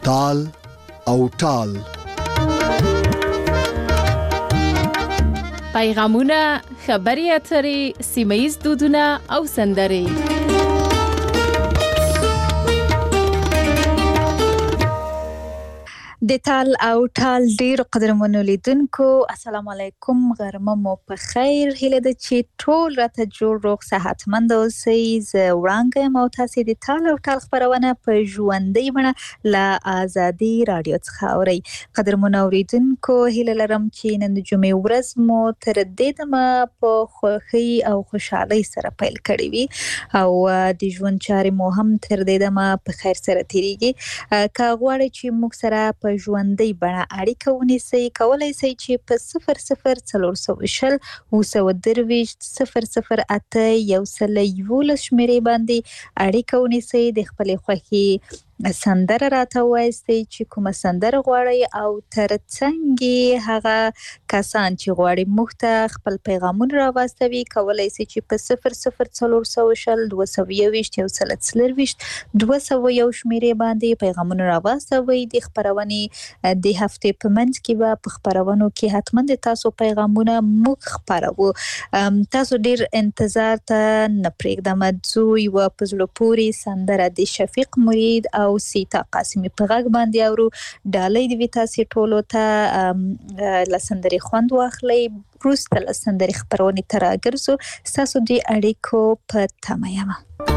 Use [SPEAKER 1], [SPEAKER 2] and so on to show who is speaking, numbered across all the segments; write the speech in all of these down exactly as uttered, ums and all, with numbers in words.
[SPEAKER 1] تال او ټال.
[SPEAKER 2] پیغامونه، خبري اترې، سیمه‌ییز دودونه او سندرې.
[SPEAKER 3] د تال او ټال ډیر قدرمنو لیدونکو السلام علیکم، غرمه مو په خیر. هیله ده چې ټول راته جوړ روغ صحتمند اوسئ. زه وړاندې مو تاسو د تال او ټال خبرونه په ژوندۍ بڼه له ازادي رادیو څخه اورئ. قدرمنو اوریدونکو، هیله لرم چې نن د جمعې ورځ مو تر دې دمه په خوښۍ او خوشحالۍ سره پیل کړې وي او د ژوند چارې مو هم تر دې دمه په خیر سره تیریږي. که غواړئ چې موږ سره په ژوندۍ بڼه اړیکه ونیسئ، کولای شئ چې په صفر صفر څلور سوه شل اوه سوه درویشت صفر صفر اته یو سل یولس شمیرې باندې اړیکه ونیسئ. د خپلې خوښې سندره راته وایستئ چې کومه سندره غواړئ او ترڅنګ هغه کسان چې غواړي موږ ته خپل پیغامونه راواستوي، کولای شي چې په صفر صفر څلور سوه شل دوه سوه یوویشت یو سل څلرویشت دوه سوه یو شمیرې باندې پیغامونه راواستوي. د خبرونې د هفتې په منځ کې به په خبرونو کې حتما د تاسو پیغامونه موږ خپروو. تاسو ډیر انتظار ته نه پرېږدم. ځو یوه په زړه پورې سندره د شفیق مرید او سیتا قاسمی په غږ باندې اورو. ډالۍ د تاسو ټولو ته لسندري خوند واخلئ. وروسته لسندري خبرونه تر راګرځو. تاسو د اړیکو په تمه یم.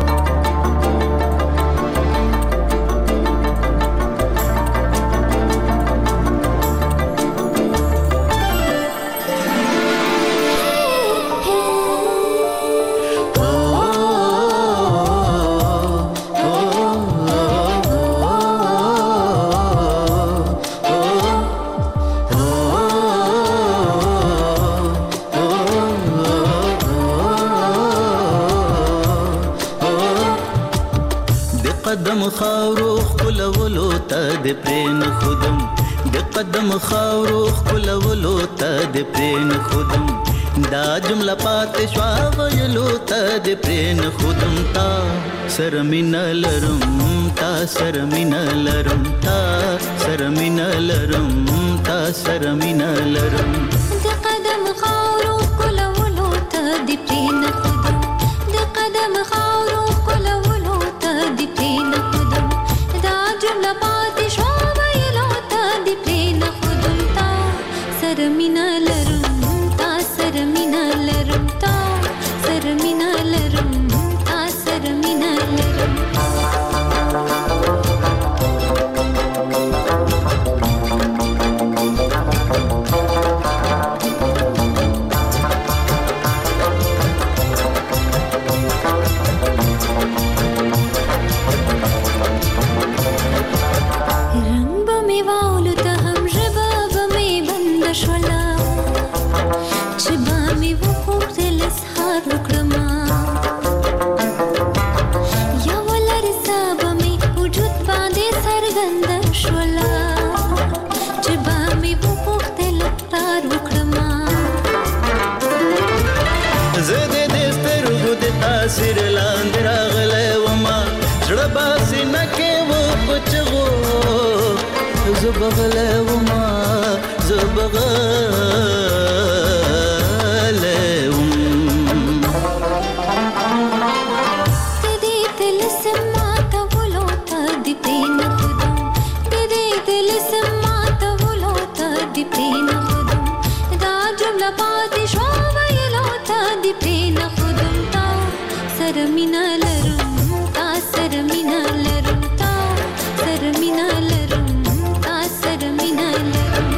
[SPEAKER 4] قدم خاورو خلولو ته د پرین خودم، د قدم خاورو خلولو ته د پرین خودم، دا جمله پاتې شوا ویلو ته د پرین خودم. تا سره مینه لرم، تا سره مینه لرم، تا سره مینه لرم، تا سره مینه لرم.
[SPEAKER 5] د قدم خاورو خلولو ته د پرین خودم، د قدم خاورو خلولو ته د پرین خودم، دا جمله پاتې شوا ویلو ته د پرین خودم. تا سره مینه لرم، تا سره مینه لرم، تا سره مینه لرم، تا سره مینه لرم.
[SPEAKER 4] سر لاندې راغلی وما زړه باسي نکې و پچغو، زه بغلی وما زه بغلی وم.
[SPEAKER 5] د دې طلسم ماتولو ته د پرین خودم، د دې طلسم ماتولو ته د پرین خودم، دا جمله پاتې شوا ویلو ته د پرین خودم. سره مینه لرم، تا سره مینه لرم، تا سره مینه لرم، تا سره مینه لرم.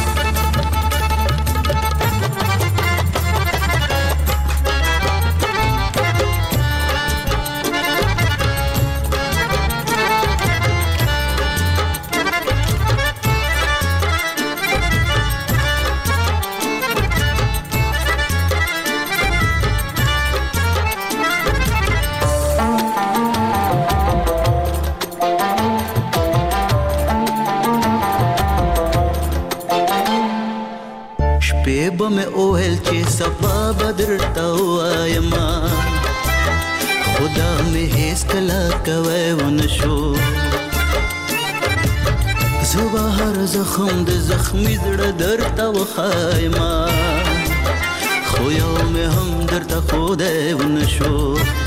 [SPEAKER 4] به مې اوهل چې سبا بدرته وایما، خدا مې هیڅ کله کوي ونه شو. زبا هر زخم د زخمی زړه درته وخایما خو یو مې هم درته ښودی ونشو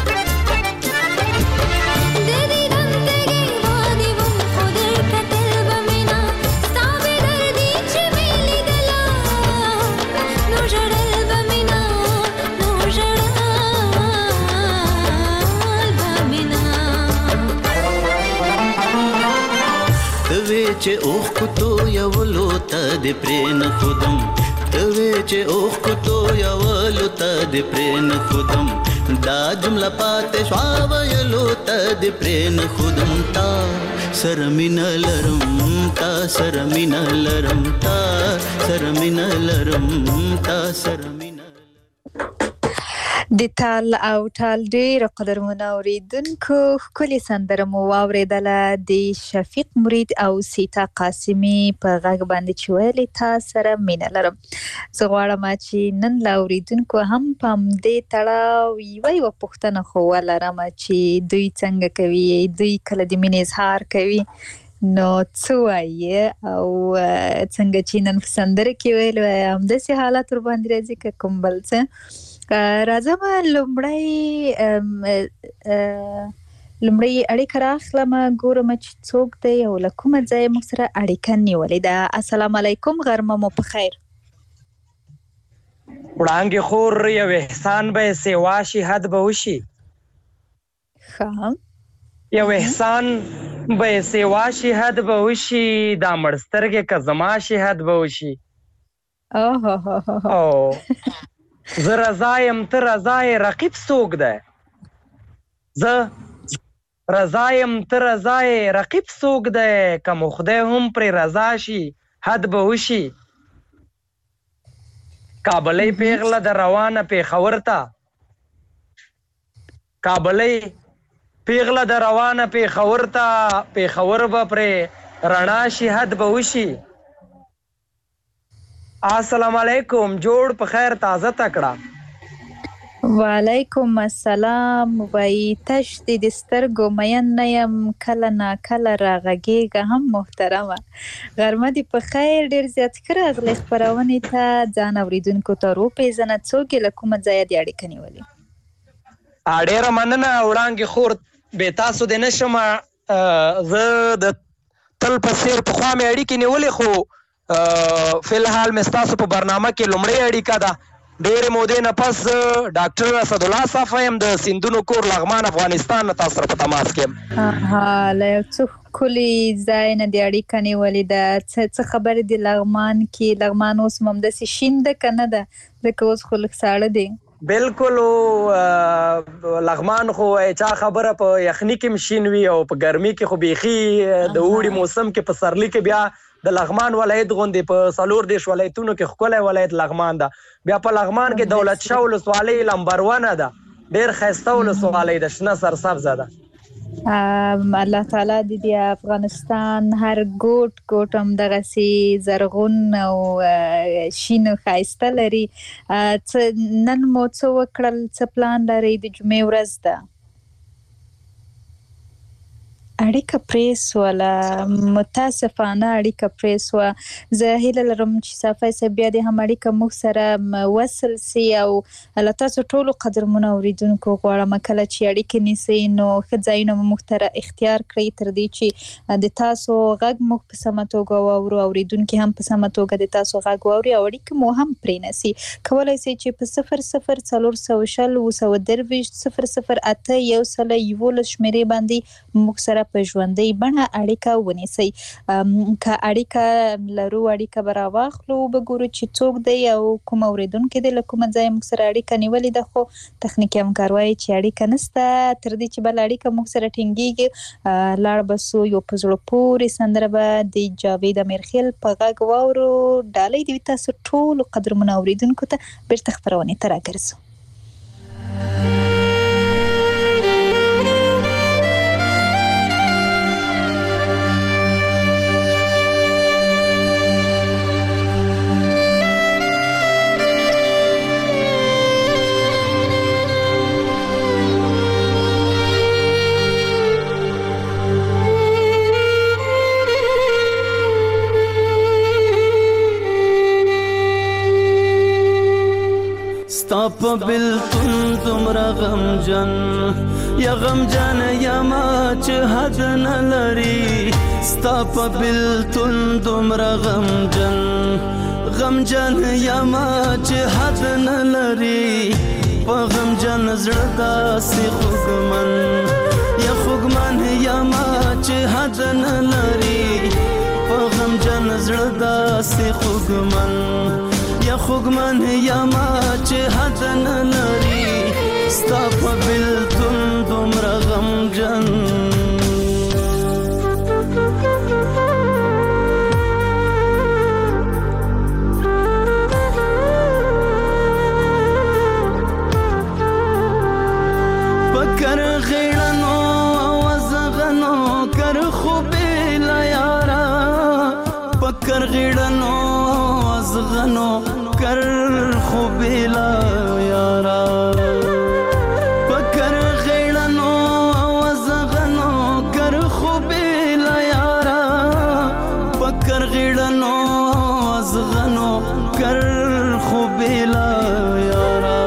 [SPEAKER 4] چې اوخ کو تو یولو ته د پرین خودم توی چې اوخ کو تو یولو ته د پرین خودم دا جمله پاتې شوا ویلو ته د پرین خودم تا سره مینه لرم تا سره مینه لرم تا سره مینه لرم تا سره مینه
[SPEAKER 3] د تال او ټال ډېر قدرمنو اوریدونکو ښکلې سندره مو واورېدله د شفیق مرید او سیتا قاسمي په غږ باندې چې ویلې تا سره مینه لرم. زه غواړم چې نن له اوریدونکو هم په همدې تړاو یوه یوه پوښتنه خو ولرم چې دوی څنګه کوي، دوی کله د مینې اظهار کوي، نو څه وایي او څنګه چې نن په سندره کې ویل همداسې حالات ورباندې راځي که کوم بل څه. راځم لومړی لومړی اړیکه راخلم، ګورم چې څوک دی او له کومه ځایه موږ سره اړیکه نیولې ده. السلام علیکم، غرمه مو په خیر.
[SPEAKER 6] وړانګې خور یو احسان به سیوا شي حد به وشي.
[SPEAKER 3] ښه،
[SPEAKER 6] یو احسان به سیوا شي حد به وشي، دا مړ سترګې که زما شي حد به وشي. او زه رضا یم ته رضا یې رقیب څوک دی؟ زه رضا یم ته رضا یې رقیب څوک دی؟ که مو خدای هم پرې رضا شي حد به وشي. کابلۍ پیغله د روانه پېښور ته، کابلۍ پیغله د روانه پېښور ته، پېښور به پرې رڼا شي حد به وشي. السلام علیکم، جوړ په خیر تازه تکړه.
[SPEAKER 3] وعلیکم السلام. وای تش دې د سترګو مین نه یم، کله نا کله راغږېږه هم محترمه. غرمه دې په خیر. ډېر زیات ښه راغلې خپرونې ته. ځان اورېدونکو ته وپېژنه، څوک یې له کومه ځایه دې اړیکه نیولې؟
[SPEAKER 6] ډېره مننه وړانګې خور، بې تاسو دې نه شم. زه د تل په څېر پخوا مې اړیکې نیولې، خو فی الحال مې ستاسو په برنامه کې لومړۍ اړیکه ده. ډېرې مودې نه پس ډاکټر اسدالله صافی یم، د سیندونو کور لغمان افغانستان نه تاسو سره په تماس کې یم.
[SPEAKER 3] له یو څه ښکلي ځای نه دې اړیکه نیولې ده. څه خبرې دي لغمان کې؟ لغمان اوس هم همداسې شین ده که نه ده؟ ځکه اوس خو لږ ساړه دی.
[SPEAKER 6] بالکل، لغمان خو چا خبره په یخني کې هم شین وي او په ګرمي کې خو بیخي د اوړي موسم کې په سرلي کې بیا د لغمان ولایت غوندې په څلور دېرش ولایتونو کې ښکلی ولایت لغمان ده. بیا په لغمان کې دولت شاه ولسوالۍ لمبر ونه ده، ډېر ښایسته ولسوالۍ ده، شنه سرسبزه ده.
[SPEAKER 3] الله تعالی دې د افغانستان هر ګوټ ګوټ هم دغسې زرغون او شین او ښایسته لري. نن مو څه وکړل؟ څه پلان لرئ؟ د جمعې ورځ ده، اړیکه پرې سوله، متاسفانه اړیکه پرې سوه. زه هیله لرم چې صافی صاحب بیا دې هم اړیکه موږ سره وصل سي او له تاسو ټولو قدرمنو اورېدونکو غواړم کله چې اړیکې نیسئ نو ښه ځایونه مو موږ ته اختیار کړئ تر دې چې د تاسو غږ موږ په سمه توګه واورو، اورېدونکي هم په سمه توګه د تاسو غږ واوري او اړیکې مو هم پرې نه سي. کولی سئ چې په صفر صفر څلور سوه شل اووه سوه درویشت صفر صفر اته یو سل یولس شمېرې باندې موږ سره په ژوندۍ بڼه اړیکه ونیسئ. که اړیکه لرو اړیکه به راواخلو، به ګورو چې څوک دی او کوم اورېدونکی دی له کومه ځایه موږ سره اړیکه نیولې ده. خو تخنیکي همکار وایي چې اړیکه نشته. تر دې چې بله اړیکه موږ سره ټینګېږي لاړ به سو یو په زړه پورې سندره به د جاوید امیرخیل په غږ واورو. ډالۍ دې وي تاسو ټولو قدرمنو اورېدونکو ته. بېرته خپرونې ته راګرځو.
[SPEAKER 4] بیلتون دومره غمجن یا غمجن یما چې حد نه لري ستا په بیلتون دومره غمجن غمجن یما چې حد نه لري په غمجن زړه داسې خوږمن یا خوږمن یما چې حد نه لري په غمجن زړه داسې خوږمن یا خوږمن یما چې حد نه لري ستا په بیلتون دومره غمجن پکر غیړنو وزغنو کر خوبې لا یارا پکر غیړنو وزغنو کر خوبې لا یارا پکر غیړنو وزغنو کر خوبې لا یارا پکر غیړنو وزغنو کر خوبې لا یارا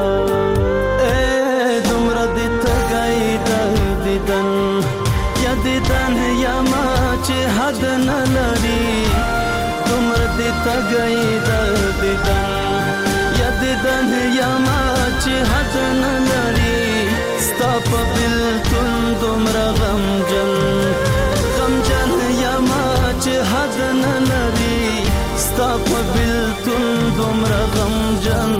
[SPEAKER 4] دیدن یما چې حد نه لري دومره دې تګی د دیدن یا دیدن یما چې حد نه لري ستا په بیلتون دومره غمجن غمجن یما چې حد نه لري ستا په بیلتون دومره غمجن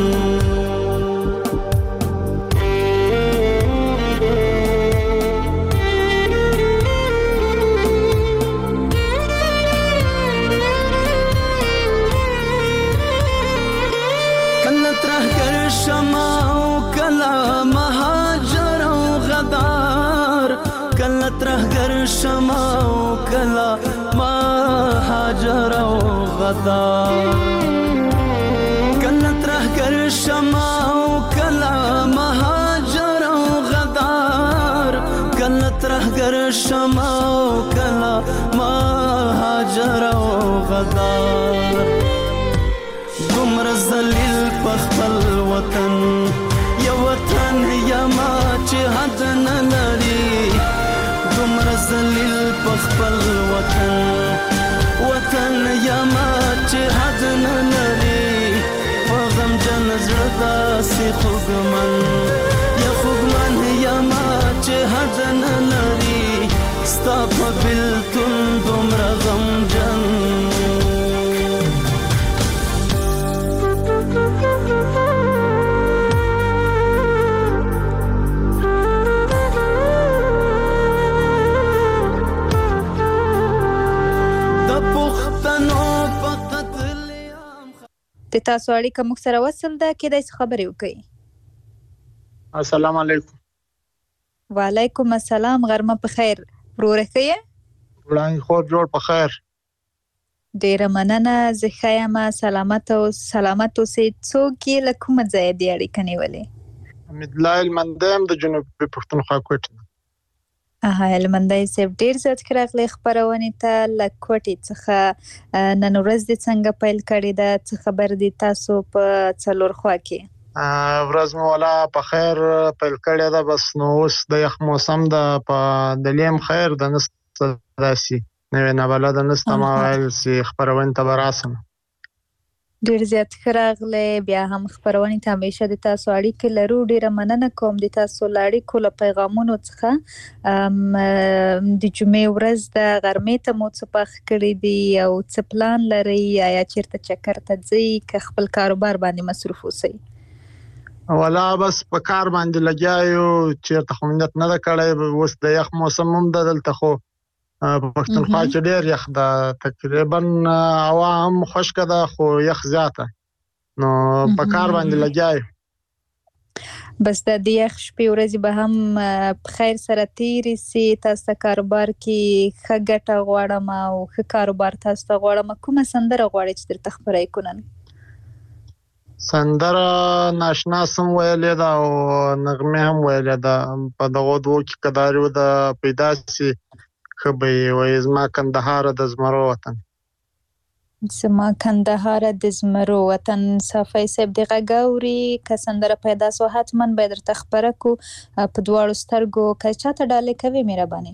[SPEAKER 4] ترهګر شمع او کلا مهاجر او غدار کله ترهګر شمع او کلا مهاجر او غدار کله ترهګر شمع او کلا مهاجر او غدار دومره ذلیل په خپل وطن یو وطن یما چې حد نه لري دومره ذلیل په خپل وطن وطن یما چې حد نه لري په غمجن زړه داسې خوږمن یا خوږمن یما چې حد نه لري ستا په بیلتون دومره غمجن
[SPEAKER 3] د تاسو اړیکه موږ سره وصل ده کېدای شي خبرې وکړئ.
[SPEAKER 7] السلام علیکم.
[SPEAKER 3] وعلیکم السلام. غرمه په خیر. وروره ښه یې؟
[SPEAKER 7] وړاندې خور جوړ په خیر.
[SPEAKER 3] ډېره مننه. زه ښه یم. سلامت او سلامت اوسئ. څوک یې له کومه ځایه دې اړیکه نیولې؟
[SPEAKER 7] حمیدالله هلمندی یم د جنوبي پښتونخوا کوټې نه.
[SPEAKER 3] اها هلمندی صاحب ډېر زیات ښه راغلی خپرونې ته. له کوټې څخه نن ورځ دې څنګه پیل کړې ده؟ څه خبر دي تاسو په څلور خوا کې؟
[SPEAKER 7] ورځ مو والا په خیر پیل کړې ده. بس نو اوس د یخ موسم ده په دلیم خیر د نسته داسې نوې نابلده نسته ما ویل چې خپرونې ته به راسم.
[SPEAKER 3] ډېر زیات ښه راغلی. بیا هم خپرونې ته همیشه د تاسو اړیکې لرو. ډېره مننه کوم د تاسو له اړیکو له پیغامونو څخه. د جمعې ورځ د غرمې ته مو څه پخ کړي دي او څه پلان لرئ؟ آیا چیرته چکر ته ځئ که خپل کاروبار باندې مصروف اوسئ؟
[SPEAKER 7] والا بس په کار باندې لګیا یو. چیرته خو نیت نه ده کړی. اوس د یخ موسم هم ده دلته خو په پښتونخوا کې ډېر یخ ده. تقریبا هوا هم خشکه ده خو یخ زیاته نو په کار باندې لګیا یو.
[SPEAKER 3] بس د دې یخ شپې ورځې به هم په خیر سره تېرې سي. تاسو ته کاروبار کې ښه ګټه غواړم او ښه کاروبار تاسو ته غواړم. کومه سندره غواړئ چې درته خپره کړو نن؟
[SPEAKER 7] سندره ناشنا سم ویلې ده او نغمې هم ویلې ده. په دغو دوو کې که داري و د پیدا سي ښه به یې وایي زما کندهار د زمرو وطن.
[SPEAKER 3] زما کندهار د زمرو وطن صافی صاحب د غاوري که سندره پیدا سو حتما به در تخبره کو په دواړو سترګو که چاته ډالې کوي مهرباني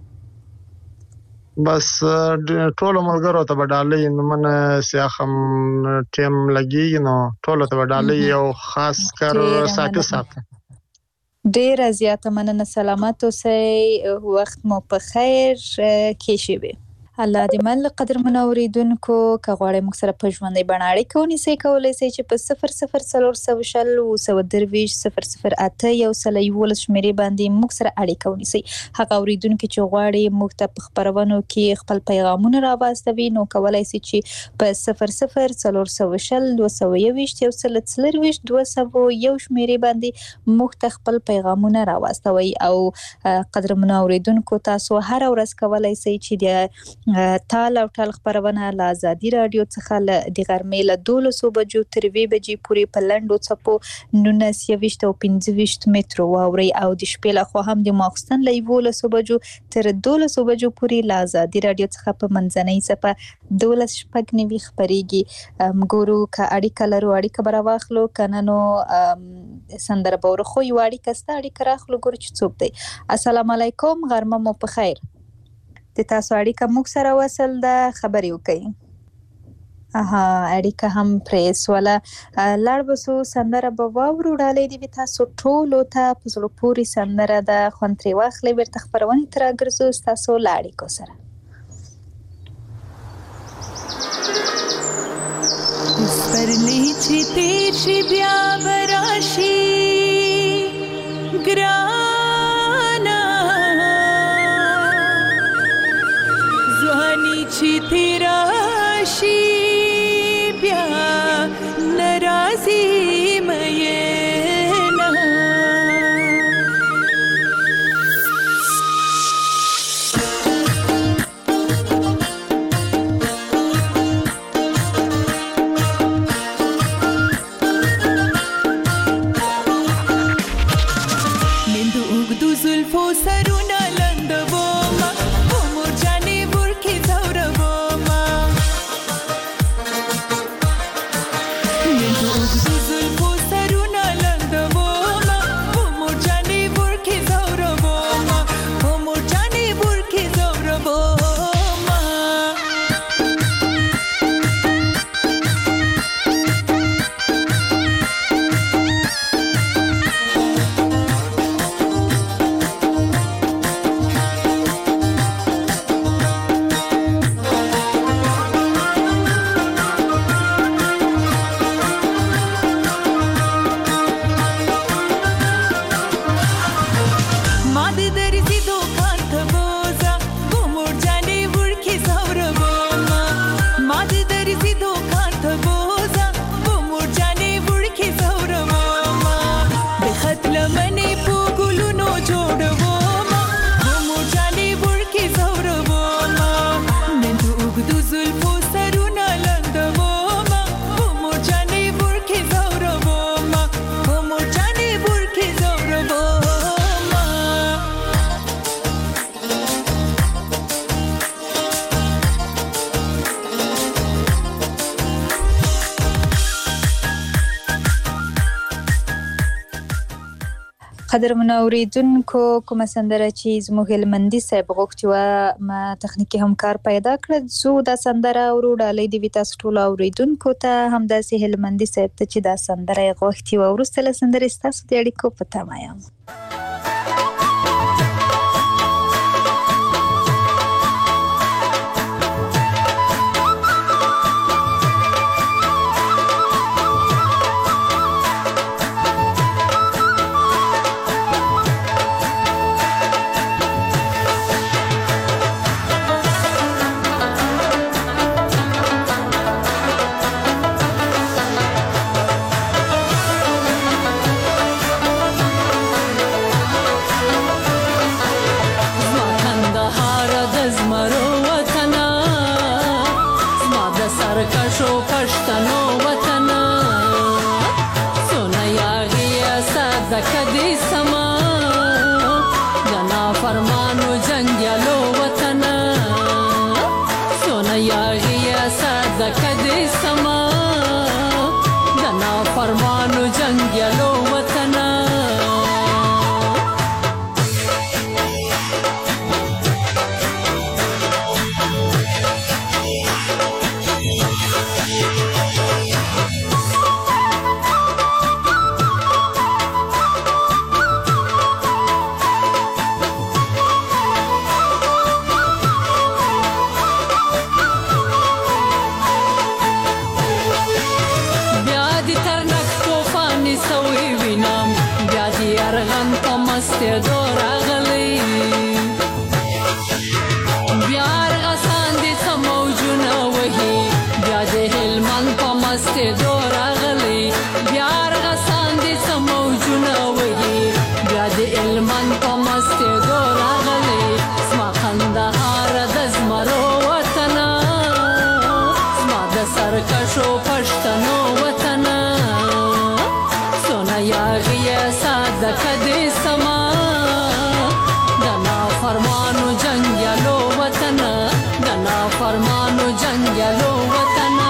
[SPEAKER 7] بس ټول ملګرو ته بدالې نو من سیاخم ټیم لګي نو ټول ته بدالې او خاص کر ساتي ساتي
[SPEAKER 3] ډیر زیاته مننه سلامت اوسئ وخت مو په خیر کې شي وي الله دې مل قدر منوریدونکو که غواړئ موږ سره په ژوندۍ بڼه اړیکه ونیسئ کولی شئ چې په صفر صفر څلور سوه شل اووه سوه درویشت صفر صفر اته یو سل یولس شمېرې باندې موږ سره اړیکه ونیسئ هغه اورېدونکي چې غواړي موږ ته په خپرونو کې خپل پیغامونه راواستوي نو کولی شئ چې په صفر صفر څلور سوه شل دوه سوه یوویشت یو سل څلرویشت دوه سوه یو شمېرې باندې موږ ته خپل پیغامونه راواستوي او قدر منوریدونکو تاسو هر ورځ کولی شئ چې د تال او ټال خبرونه له ازادي رادیو څخه له د غرمې له دولسو بجو تر وی بجې پورې په لنډو څپو نولس یوویشت او پنځه ویشت مترو واوري او د شپې له خوا هم د ماخستن له یولسو بجو تر دولسو بجو پورې له ازادي رادیو څخه په منځنۍ څپه دولس شپږ نوي خبرېږي ګورو که اړیکه لرو اړیکه به راواخلو که نه نو سندره به ورخو یو اړیکه سته اړیکه راخلو ګورو چې څوک دی السلام علیکم غرمه مو په خیر د تاسو اړیکه موږ سره وصل ده خبرې وکړئ اها اړیکه هم پرې سواله لاړ بسو سندره به واورو ډالۍ دې تاسو ټولو ته په زړه پورې سندره ده خوند ترې واخلئ بیرته خپرونې ته راګرځو ستاسو له اړیکو سره
[SPEAKER 8] سپرلی چې تیر شي بیا به راشي ګرانه چې تیرا شي بیا ناراضي مې نه مندو اوږدو زلفو سرونه لنډومه
[SPEAKER 3] قدر منوریدونکو کومه سندره چې زموږ هلمندي صاحب غوښتي وه ما تخنیکي همکار پیدا کړه زه دا سندره اورو ډالۍ دې وي تاسو ټولو اورېدونکو ته همداسې هلمندي صاحب ته چې دا سندره یې غوښتي وه وروسته له سندرې ستاسو د اړیکو په تمه یم
[SPEAKER 8] لا مستېدو راغلی بیا رغسان دي څه موجونه وهي بیا د هلمند په مستېدو راغلی بیا رغسان دي څه موجونه وهي بیا د هلمند په مستېدو راغلی زما کندهار د زمرو وطنه زما د سرکشو پښتنو وطنه سونه یاغیه صادقه دې سما د نافرمانو جنګیالو وطنه د نافرمانو جنګیالو وطنه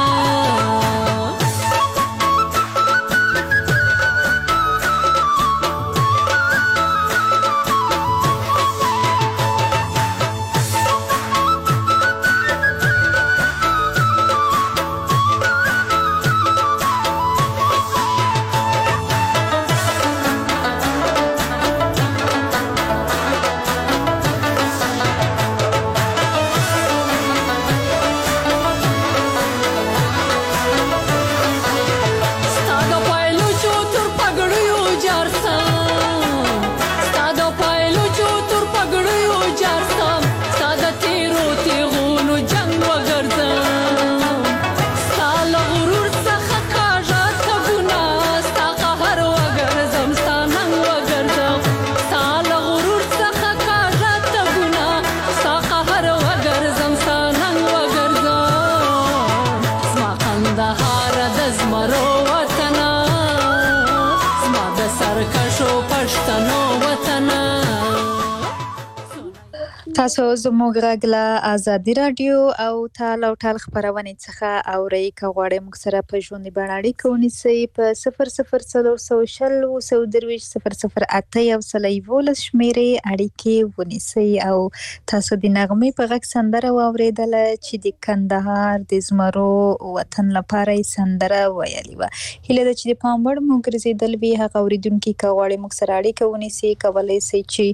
[SPEAKER 3] تاسو زموږ غږ له ازادي رادیو او تال او تال خبرونه څخه اورئ که غواړئ موږ سره په ژوندۍ بڼه اړیکه ونیسئ په صفر صفر څلور سوه شل اوه سوه درویشت صفر صفر اته یو سل یولس شمېرې اړیکې ونیسئ او تاسو د نغمې په غږ سندره واورېدله چې د کندهار د زمرو وطن لپاره یې سندره ویلې وه. هیله ده چې د پام وړ مو ګرځېدل وي. هغه اورېدونکي که غواړئ موږ سره اړیکه ونیسئ کولی شئ چې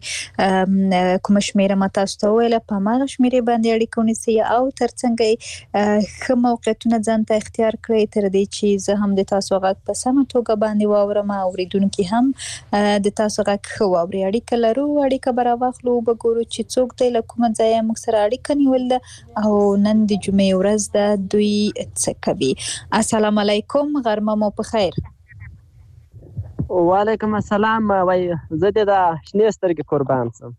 [SPEAKER 3] کومه شمېره ما تاسو ته وویله په هماغه شمېرې باندې اړیکه ونیسئ او ترڅنګ یې ښه موقعیتونه ځان ته اختیار کړئ تر دې چې زه هم د تاسو غږ په سمه توګه باندې واورم او اورېدونکي هم د تاسو غږ ښه واوري. اړیکه لرو، اړیکه به راواخلو، به ګورو چې څوک دی له کومه ځایه موږ سره اړیکه نیول ده او نن د جمعې ورځ ده دوی څه کوي. السلام علیکم، غرمه مو په خیر.
[SPEAKER 9] وعلیکم السلام. وای زه د شنې سترګې قربان سم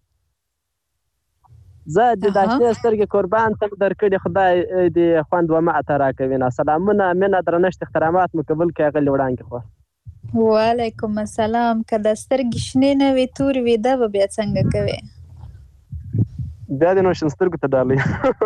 [SPEAKER 9] زه د شنې سترګې قربان سم درکړي خدای دې خوند و معته راکوي. نه سلامونه، مینه، درنښت، احترامات مو قبول کړئ اغلې وړاندې خو.
[SPEAKER 3] وعلیکم السلام. که د سترګې شنې نه وي تورې وي دا به بیا څنګه کوې؟
[SPEAKER 9] بیا دې نو شین سترګو ته ډالۍ.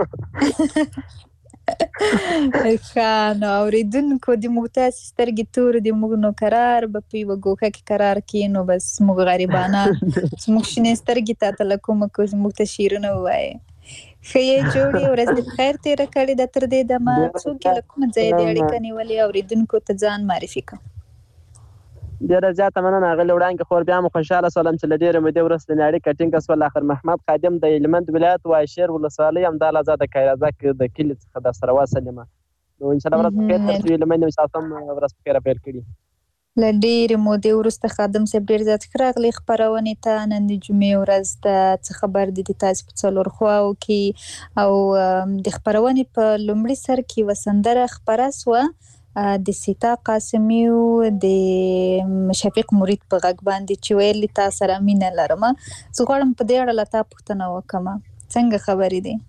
[SPEAKER 3] ښه نو اورېدونکو د موږ تاسې سترګې تورې د موږ نو قرار به په یوه ګوښه کې قرار کړي نو بس موږ غریبانان زموږ شنې سترګې تا ته له کومه کو زموږ ته شعرونه ووایې. ښه یې جوړې ورځ دې په خیر تېره کړې ده. تر دې دمه څوک یې له کومه ځایه دې اړیکه نیولې اورېدونکو ته ځان معرفي کړه.
[SPEAKER 9] ډېره زیاته مننه اغلې وړاندې خور. بیا مو خوشحاله سولم چې له ډېرې مودې وروسته مې اړیکه ټینګه شوله. آخر محمد خادم د هلمند ولایت وایشیر ولسوالۍ همدا لحظه د کایرازک د کلي څخه درسره وصل یم. نو انشاءالله ورځ په خیر تر شو هلمند یم تاسو هم ورځ په خیره پیل کړي.
[SPEAKER 3] له ډېرې مودې وروسته خادم صاحب ډېر زیات ښه راغلئ خپرونې ته. نن د جمعې ورځ ده، څه خبر دي د تاسې په څلور خواو کې او د خپرونې په لومړي سر کې یوه سندره خپره سوه د سیتا قاسمي او د شفیق مرید په غږ باندې چې ویلي تا سره مینه لرمه. زه غواړم په دې اړه له تا پوښتنه وکړمه، څنګه خبرې دي؟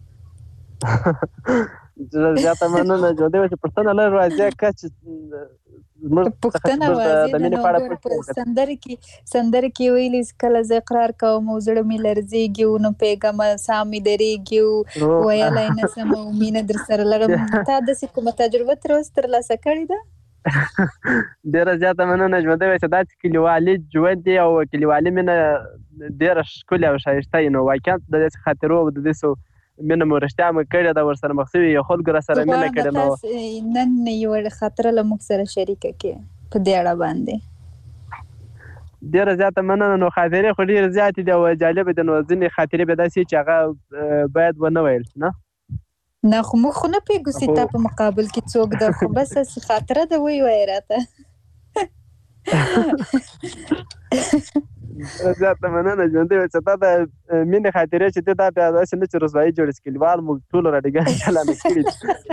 [SPEAKER 9] زیاته مننه. جوړې وه چې پوښتنه لرو ځکه چې
[SPEAKER 3] پوښتنه واضح ده. نو په سندره کې سندره کې ویلي کله زه اقرار کوم او زړه مې لرزېږي نو پیغامه ساه مې درېږي ویلی نه سم او مینه در سره لرم. تا داسې کومه تجربه تر اوسه ترلاسه کړې ده؟
[SPEAKER 9] ډېره زیاته مننه. ژوندی وایي چې دا چې کلیوالي ژوند دی او کلیوالي مینه ډېره ښکلې او ښایسته وي. نو واقعا د داسې خاطرو او د داسې مینه مو رښتیا مو کړې ده، ورسره مخ شوي یو خلکو را سره مینه کړې. نو
[SPEAKER 3] نن یوه خاطره له موږ سره شریکه کړې په دې اړه باندې.
[SPEAKER 9] ډېره زیاته مننه. نو خاطرې خو ډېرې زیاتې دي او جالبه دي. نو ځینې خاطرې به داسې چې هغه باید ونه ویل شي. نه
[SPEAKER 3] نه خو موږ خو نه پوهېږو چې تا په مقابل کې څوک ده، خو بس خاطره ده وی وایې راته.
[SPEAKER 9] زیاته مننه ژوندۍ اوسه. تا د مینې خاطرې چې ته دا بیا داسې نه چې رسوایي جوړې چې کلیوال موږ ټولو راډیوګانې چالانه کړي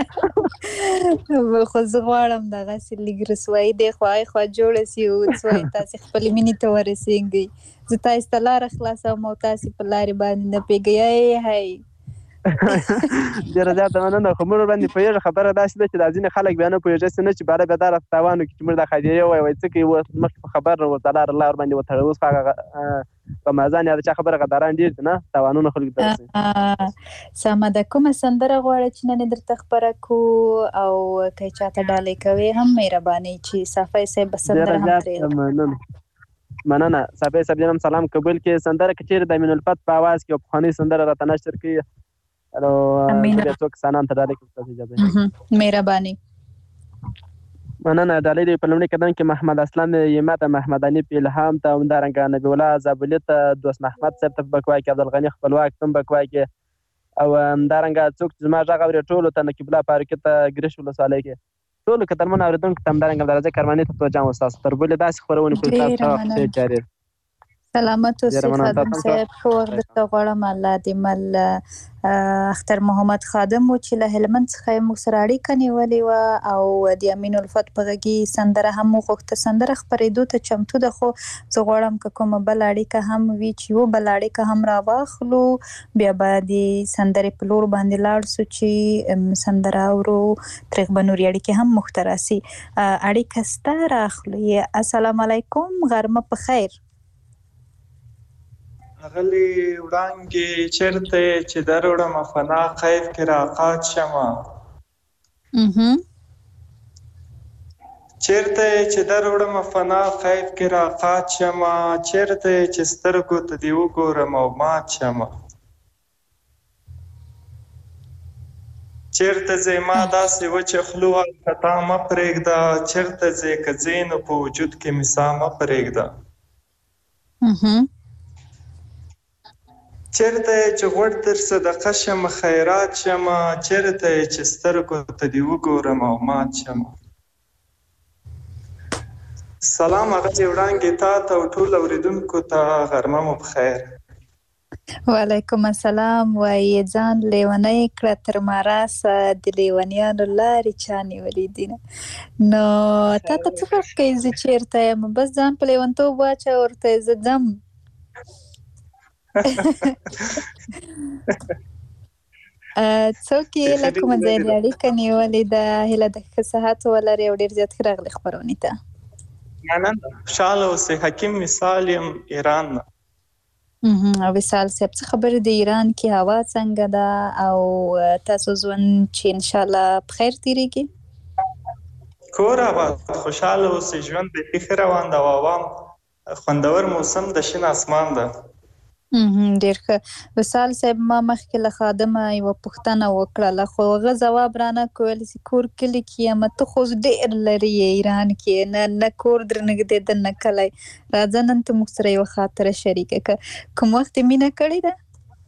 [SPEAKER 3] خو زه غواړم دغسې لږ رسوایي دې خوا خوا جوړه سي او څو تاسې خپلې مینې ته ورسېږئ. زه تاسې ته لاره خلاصوم او تاسې په لارې باندې نه پوهېږئ. هی هی
[SPEAKER 9] ډېره زیاته مننه. خو موږ باندې پوهېږه خبره داسې ده چې دا ځینې خلک بیا نه پوهېږي چې نه چې باره بیا دا راته تاوان وکړي چې موږ دا خاطرې ووایو وایي څه کوي اوس مخکې په خبر ورته لاره لار باندې وتړه. اوس خو هغه په مازان یا د چا خبره غداران ډېر دي نه تاوانونه خلکو ته رسوي.
[SPEAKER 3] سمه ده. کومه سندره غواړئ چې نن یې درته خپره کړو او که یې چاته ډالۍ کوې هم مهرباني چې صافی صاحب به سندره هم ترې
[SPEAKER 9] مننه مننه. صافی صاحب جان هم سلام قبول کړي. سندره که چېرې د امین الفت په اواز کې یو پخوانۍ سندره راته نشر کړي نو بیا څو کسانان ته ډالۍ کړم ستاسو اجازه
[SPEAKER 3] مهرباني.
[SPEAKER 9] مننه. ډالۍ دې په لومړي قدم کې محمد اسلام یما ته، محمد حنیف الهام ته، همدارنګه نبی الله زابلي ته، دوست محمد صاحب ته په بکوای کې، عبدالغني خپلواک ته په بکوای کې، او همدارنګه څوک چې زما غږ اوري ټولو ته، نقیب الله فاروقي ته، ګرش ولسوالۍ کې ټولو قدرمنو اورېدونکو ته، همدارنګه عبدالرزاق کرماني ته توجه یم ستاسو تر بلې داسې خپرونې پورې تاسو ته وخت جاري.
[SPEAKER 3] سلامت اوسئ خادم صاحب. ښه وخت درته غواړم. الله دې مل اختر محمد خادم و چې له هلمند څخه یې موږ سره اړیکه نیولې وه او د امین الفت په غږي سندره هم وغوښته. سندره خپرېدو ته چمتو ده خو زه غواړم که کومه بله اړیکه هم وي چې یو بله اړیکه هم راواخلو بیا به د سندرې په لور باندې لاړ سو چې سندره اورو ترې به نورې اړیکې هم موږ ته راسي. اړیکه سته راخلو. السلام علیکم. غرمه په خیر.
[SPEAKER 10] اغلی وړانګې چېرته چې دروړم فنا خیف کې راقات شمه چېرته چې دروړم فنا خیف کې راقات شمه چېرته چې سترګو ته دې وګورم او مات شمه چېرته ځې ما داسې وچه خلو خطا مه پرېږده چېرته ځې که ځې نو په وجود کې مې سا مه پرېږده چېرته چې غوړ تر صدقه شم خیرات شمه چېرته چې سترګو ته دې وګورم او مات شمه. سلام اغلې وړانګې تا ته او ټولو اورېدونکو ته غرمه مو بخیر.
[SPEAKER 3] وعلیکم السلام. وایي ځان لیونی کړه تر ماراسه د لیونیانو لارې چا نیولې دي نو تا ته څه فرق کوي زه چېرته یم بس ځان په لیونتوب واچوه ورته زه ځم څوک یې له کومه ځای دې اړیکه نیولې ده هیله ده ښه صحت ولرې او ډېر زیات ښه راغلې خپرونې ته.
[SPEAKER 10] مننه. خوشحاله اوسئ. حکیم وصال یم ایران نه.
[SPEAKER 3] وصال صاحب څه خبرې د ایران کې هوا څنګه ده او تاسو ژوند چې انشاءالله په خیر تېرېږي؟
[SPEAKER 10] کور آباد. خوشحاله اوسئ. ژوند بیخي ښه روان ده او عوام خوندور موسم د شین اسمان ده.
[SPEAKER 3] ډېر ښه. وصال صاحب ما مخکې له خادمه یوه پوښتنه وکړله خو هغه ځواب رانه کړ ویل چې کور کلي کې یم ته خو ډېر لرې یې ایران کې نه نه کور در نږدې ده نه کلی راځه نن ته موږ سره یوه خاطره شریکه کړه. کوم وخت یې مینه کړې ده؟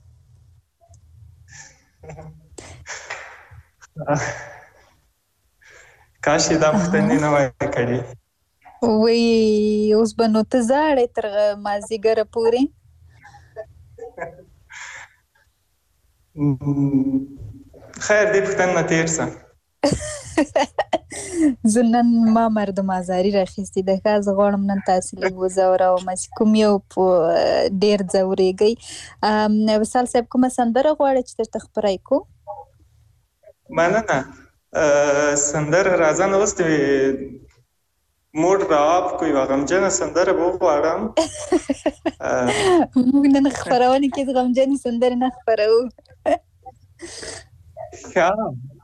[SPEAKER 10] کاش یې دا پوښتنې نه وای کړې.
[SPEAKER 3] وایي اوس به نو ته ژاړې تر مازدیګره پورې؟
[SPEAKER 10] خیر دې پوښتنه نه تېر شه.
[SPEAKER 3] زه نن ما مردم ازاري راخیستې ده ښه زه غواړم نن تاسې لږ وځوروم چې کوم یو ډېر ځورېږئ. وصال صاحب کومه سندره غواړئ چې درته خپره یې کړو؟
[SPEAKER 10] مننه. سندره راځه نو اوس موډ رااب کو یوه غمجنه سندره به وغواړم.
[SPEAKER 3] موږ نن خپرونې کې د غمجنې سندرې نه خپروو.
[SPEAKER 10] ښه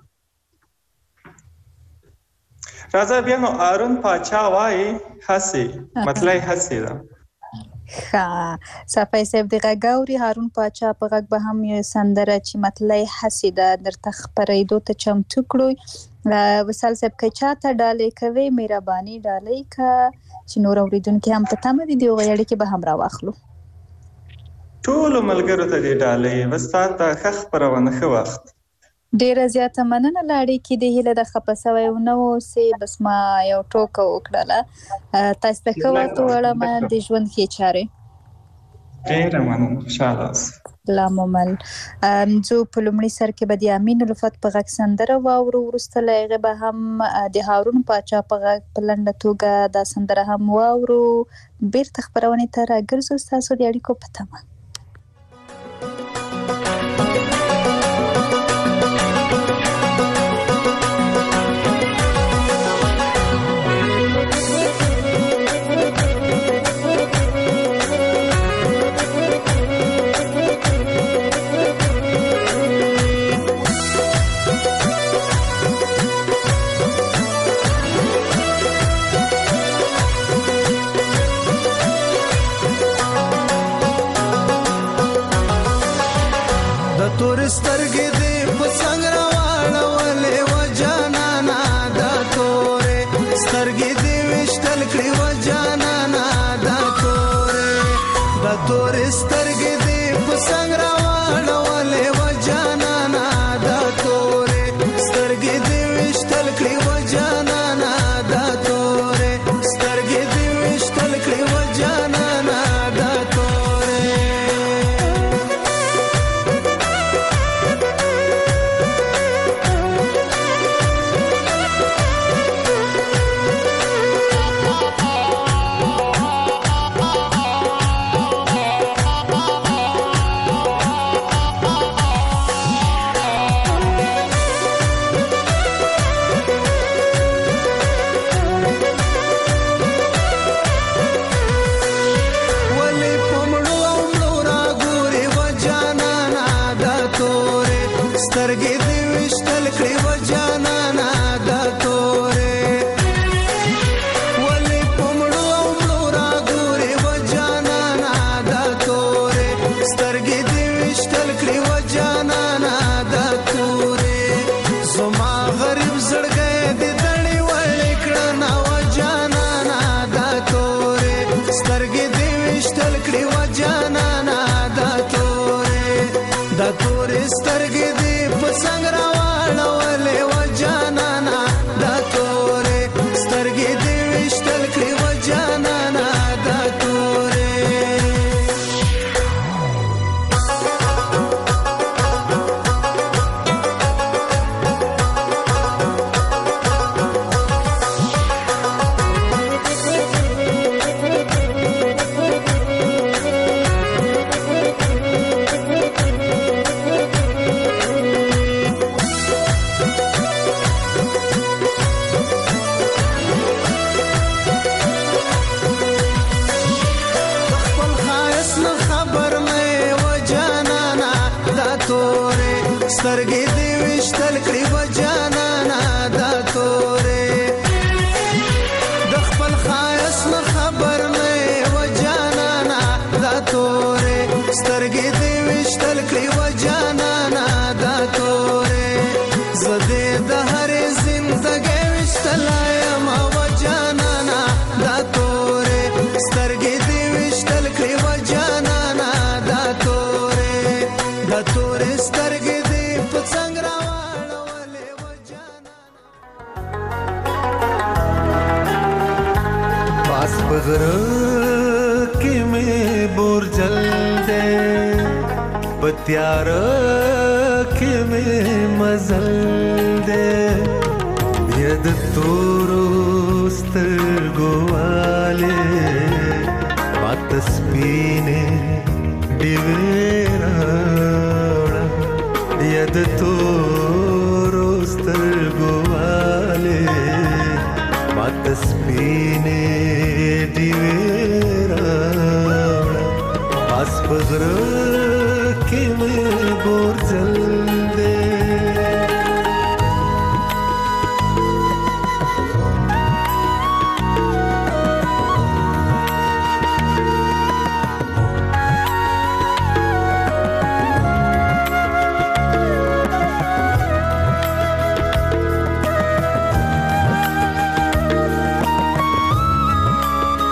[SPEAKER 10] راځه بیا نو هارون پاچا وایي هسې مطلع یې هسې ده.
[SPEAKER 3] ښه صافی صاحب د غږ اوري هارون پاچا په غږ به هم یو سندره چې مطلع یې هسې ده درته خپرېدو ته چمتو کړو. وصال صاحب که چاته ډالۍ کوې مهرباني ډالۍ که چې نور اورېدونکي هم په تمه دي د هغوی اړیکې به هم راواخلو.
[SPEAKER 10] ټولو ملګرو ته دې ډالۍ بس تا ته ښه خپرونه ښه وخت.
[SPEAKER 3] ډېره زیاته مننه له اړیکې د هیله ده خفه سوی ونه اوسې بس ما یو ټوکه وکړله تاسو ته ښه وخت وغواړم د ژوند ښې چارې.
[SPEAKER 10] ډېره مننه، خوشحاله اوسئ.
[SPEAKER 3] لا ممل زه په لومړي سر کې به د امین الفت په غږ سندره واورو، وروسته له هغې به هم د هارون پاچا په غږ په لنډه توګه دا سندره هم واورو. بیرته خپرونې ته راګرځو ستاسو د اړیکو په تمه.
[SPEAKER 11] प्यार के में मजल दे यद तोरोस्त गोवाले बात स्पीने दिवेरा यद तोरोस्त गोवाले बात स्पीने दिवेरा आस बगर के में बोर चल दे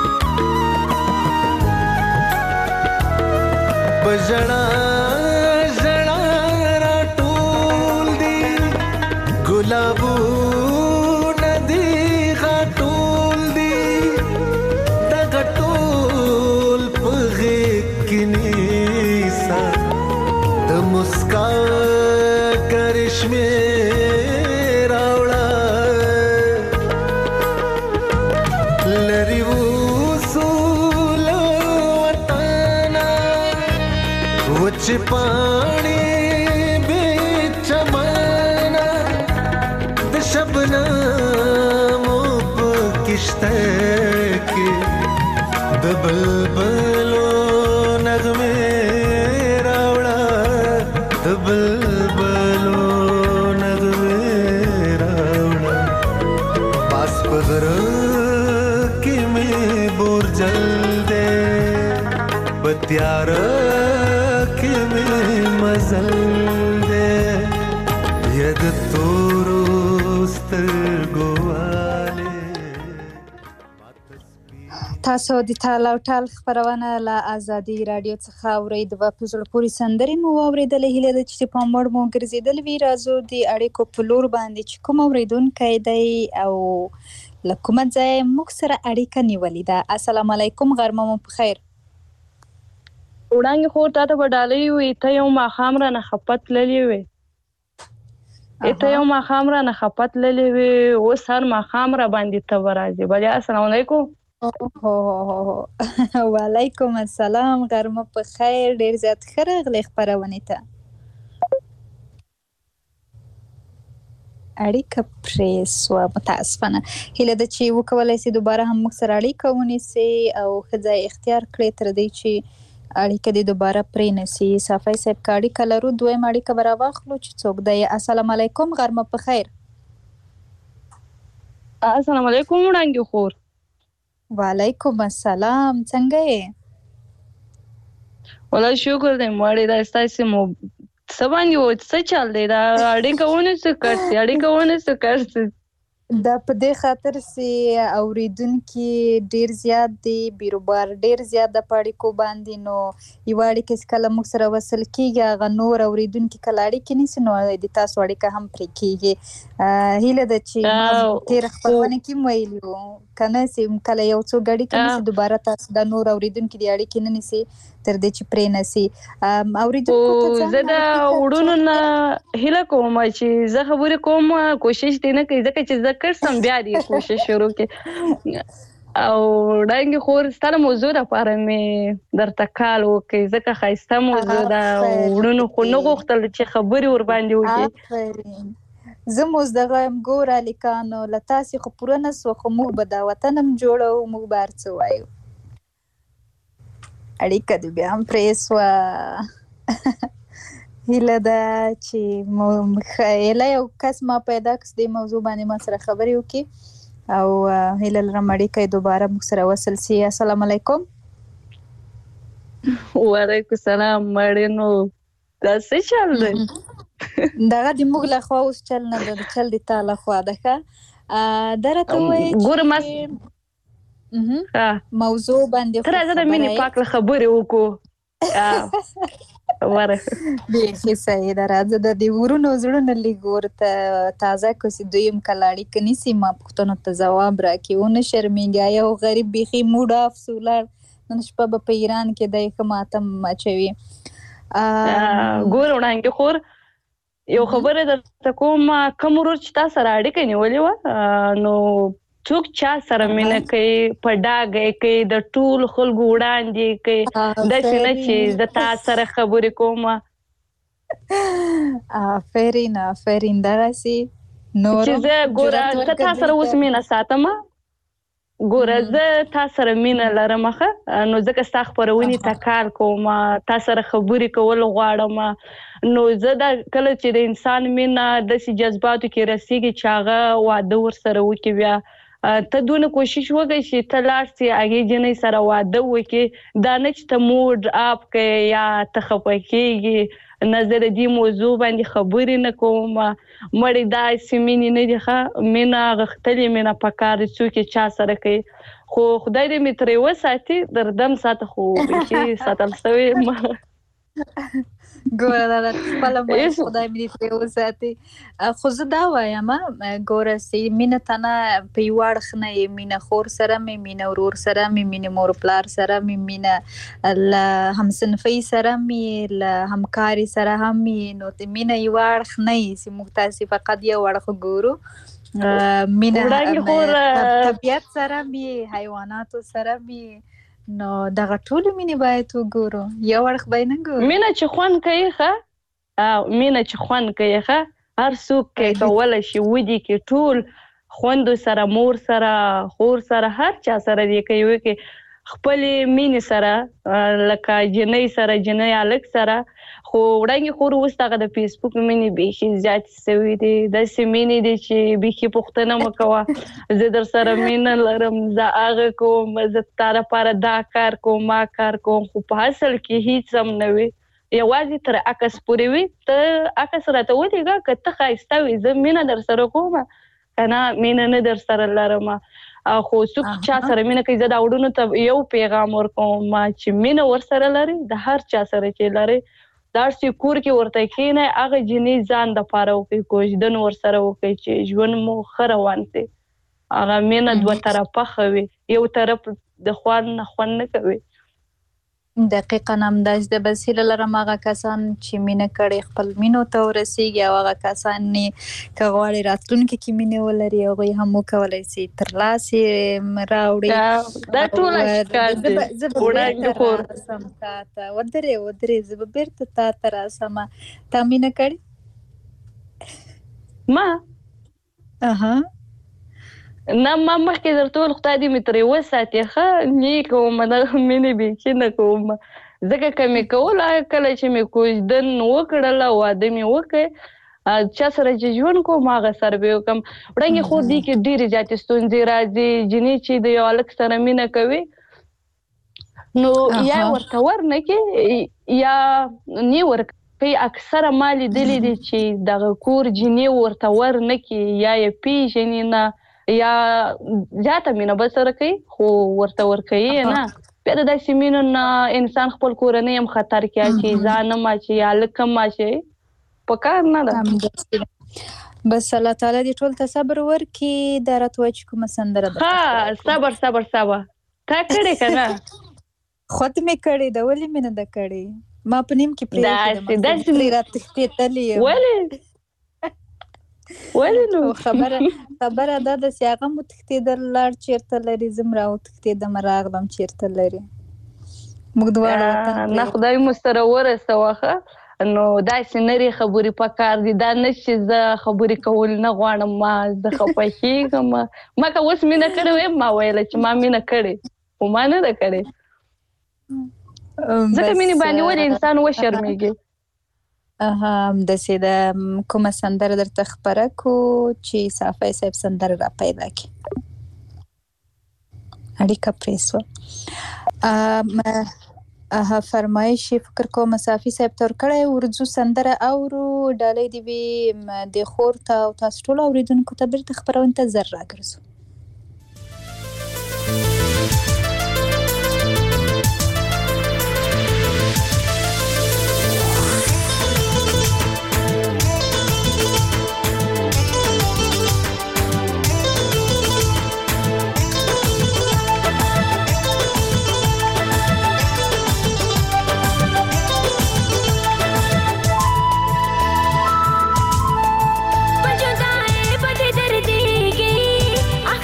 [SPEAKER 11] बजना مسکا کرشمه راوړه لری وصول وطن وچ پانی بیچ مانا د شبنم په کشته کې د بلبلو نغمه راوړه د بلبلو نغمه راوړه پاس پغره کې مې بورجل دې پتیار کې مې مزل دې ید تورو سترګو
[SPEAKER 3] تاسو د ټال او ټال خبرونه له ازادي رادیو څخه اورید و په زړه پورې سندرې مو اوریدلې هیله ده چې په مړ مو ګرځیدل وی راځو د اړیکو په لور باندې چې کوم اوریدونکي دی او لکه مځه موږ سره اړیکه نیولې ده. السلام علیکم غرمه مو په خیر.
[SPEAKER 12] وړاندې خو تاسو وډالې وي ته یو ما خامره نه خپت للی وي ته یو ما خامره نه خپت للی وي و سر ما خامره باندې ته ورازي بل السلام علیکم.
[SPEAKER 3] وعلیکم السلام غرمه په خیر ډیر زیات خرغلی خبرونه ته اړیکه پریسو متاسفانه هیله ده چې وکولای شي دوباره هم موږ سره اړیکه ونیسي او خدای اختیار کړی تر دې چې اړیکه دې دوباره پرې نسی. صافی صاحب کاړي کلرو دوی اړیکه برابر واخلو چې څوک دی. السلام علیکم غرمه په خیر.
[SPEAKER 12] السلام علیکم وړاندې خور.
[SPEAKER 3] وعلیکم السلام څنګه یې؟
[SPEAKER 12] ولا شکر دې مړې دا ستاسو مو سبانیو څه چل دی دا اړیکه ونه څه کړسي اړیکه ونه څه کړسي
[SPEAKER 3] دا په دې خاطر سي اوریدونکو ډیر زیات دی بیروبار ډیر زیات د پاړیکو باندې نو یوړی کس کله موږ سره وصل کیږي غ نور اوریدونکو کلاړي کې نس نو د تاسو اړیکه هم پرې کیږي هیله د چې تیر خپلونه کې ویلو کنه سیم کله یو څو غړي کې دوباره تاسو د نور اوریدونکو دی اړیکې نه نسی تر دې چې پرې نسی اوریدونکو ته
[SPEAKER 12] زه دا وړونو نه هیله کوم چې زه خبرې کوم کوشش دې نه کوي ځکه چې زه کړم بیا دې کوشش شروع کې او دانګي خور ستاره موضوع د پاره مې درته کال وکي ځکه خاصه موضوع دا وړونو خو نه غوښتل چې خبرې ور باندې وکي
[SPEAKER 3] زه مزدغه ام ګور الیکانو لتاسي خو پرونه سو خو مو به دا وطنم جوړو مو بارڅ وایو اړیکه دې بیا هم پریسو هیله ده چې خیله یو کس ما پیدا کس دې موضوع باندې ما سره خبرې وکړي او هیله لرم اړیکه دوباره موږ سره وصل سي. السلام علیکم.
[SPEAKER 12] وعلیکم السلام مړینو دا څه چل دی
[SPEAKER 3] دغه د موږ له خوا اوس چل نه د چل دی تعالی خوا ده درته وایي
[SPEAKER 12] ګور ما
[SPEAKER 3] موضوع باندې
[SPEAKER 12] تر زه د مینې پاک خبرې وکړو وره
[SPEAKER 3] به صحیح راځه د دې ورونو زړونو لګور ته تازه کوسي دویم کلاړي کني سیمه پښتنو ته جواب راکې ونه شرمېږي یو غریب بيخي موډ اف سولر نن شپه په ایران کې د حکومتم مچوي
[SPEAKER 12] ګور وړاندې خور یو خبره درته کوم کوم ورور چې تاسو را اړیکې نیولې و نو څوک چا سره مینه کوي په ډاګه کوي د ټول خلکو وړاندې کوي د څه چې د تاسو سره خبرې کوم
[SPEAKER 3] افرین افرین درسي نور
[SPEAKER 12] چې زه ګوره ته تاسو سره اوس مینه ساتم ګوره زه تاسو سره مینه لرم خو نو ځکه تاسو خبرونی ته کار کوم تاسو سره خبرې کول غواړم نو زه دا کله چې د انسان مینه د سي جذباتو کې رسیږي چې هغه واده ور سره وکي بیا ته دونه کوشش وکړې چې ته لاړ سي هغې جنۍ سره واده وکړې دا نه چې ته موډ اپ کوې یا ته خفه کېږې نه زه د دې موضوع باندې خبرې نه کوم مړې داسې مینې نه دي ښه مینه غښتلې مینه پکار دي څوک یې چا سره کوي خو خدای دې مې ترې وساتي در دم ساته خو بیخي ساتل سوی
[SPEAKER 3] ګوره دا خپل ما خدای مې دې پرې وساتي خو زه دا وایم ګوره چې مینه تنه په یو اړخ نه یې مینه خور سره مې مینه ورور سره مې مینه مور پلار سره مې مینه له همصنفۍ سره مې له همکاري سره هم مې نو د مینه یو اړخ نه یې چې موږ تاسې فقط یو اړخ ګورو مینه طبیعت سره مې حیواناتو سره مې نو دغه ټول مینه باید وګورو یو اړخ به نه ګورو
[SPEAKER 12] مینه چې خوند کوي ښه او مینه چې خوند کوي ښه هر څوک کوي کولی شي ودي کې ټول خوندو سره مور سره خور سره هر چا سره دی کوي وکړي خپلې مینې سره لکه جنۍ سره جنۍ هلک سره خو وړاندې خور اوس دغه د فیسبوک مینې بیخي زیاتې سوي دي داسې مینې دي چې بیخي پوښتنه مه کوه زه در سره مینه لرم زه هغه کوم زه ستا لپاره دا کار کوم ما کار کوم خو په اصل کې هیڅ هم نه وي یوازې تر عکس پورې وي ته عکس راته ولېږه که ته ښایسته وي زه مینه در سره کوم که نه مینه نه در سره لرم خو څوک چا سره مینه کوي زه دا وړونو ته یو پیغام ورکوم چې مینه ورسره لري د هر چا سره چې لري دا چې کور کې ورته کښېنئ هغه جنۍ ځان دپاره وکړئ کوژدن ورسره وکړئ چې ژوند مو ښه روان سي هغه مینه دوه طرفه ښه وي یو طرف د خوند نه خوند نه کوي
[SPEAKER 3] دقیقا همداسې ده بس هیله لرم هغه کسان چې مینه کړې خپل مینو ته ورسیږي او هغه کسان که غواړي راتلونکي کې مینه ولري هغوی هم وکولی سي ترلاسې راوړي
[SPEAKER 12] دا ټوله ښکار دي
[SPEAKER 3] زه به بیرته راسم تا ته ودرې ودرې زه به بیرته تا ته راسم تا مینه کړې
[SPEAKER 12] ما
[SPEAKER 3] اها
[SPEAKER 12] نه ما مخکې در ټول خدای دې مې ترې وساتې ښه نه کوم دغه مینې بیخي نه کوم ځکه که مې کوله کله چې مې کوژدن وکړله واده مې وکړ چا سره چې ژوند کوم هغه سره به وکړم وړاندې خو دې کې ډېرې زیاتې ستونزې راځي جنۍ چې د یو هلک سره مینه کوي نو یا ورته ورنه کې یا نه ورکوي اکثره ما لیدلي دي چې دغه کور جنۍ ورته ورنه کې یا یې پېژني نه یا زیاته مینه به سره کوي خو ورته ورکوي نه بیا د داسې مینو نه انسان خپل کورنۍ هم خطر کې اچوي ځان هم اچوي هلک هم اچوي په کار نه ده
[SPEAKER 3] بس الله تعالی دې ټول ته صبر ورکړي دا راته وایي چې کومه سندره ده
[SPEAKER 12] ها صبر صبر صبر تا کړې که نه
[SPEAKER 3] خود مې کړې ده ولې مې نه ده کړې ما په نیم کې پرېښودم داسې راتښتېدلې یم
[SPEAKER 12] ولې ولې نو
[SPEAKER 3] خبره خبره دا ده چې هغه مو تښتېدل لاړ چېرته لري زه م راوتښتېدم راغلم چېرته لري موږ دواړه
[SPEAKER 12] نه خدای مو سره ورسوه ښه نو داسې نرې خبرې پکار دي دا نه چې زه خبرې کول نه غواړم ما زه خفه کېږم ما که اوس مینه کړې ویم ما ویله چې ما مینه کړې خو ما نه ده کړې ځکه مینې باندې ولې انسان وشرمېږي
[SPEAKER 3] اها همداسې ده کومه سندره درته خپره کړو چې صافی صاحب سندره را پیدا کړي اړیکه پرې سوه اها فرمایش فکر کوم صافی صاحب ته ورکړی ورځو سندره اورو ډالۍ دې وي د خور ته او تاسو ټولو اورېدونکو ته بېرته خپرونې ته زر راګرځو
[SPEAKER 5] I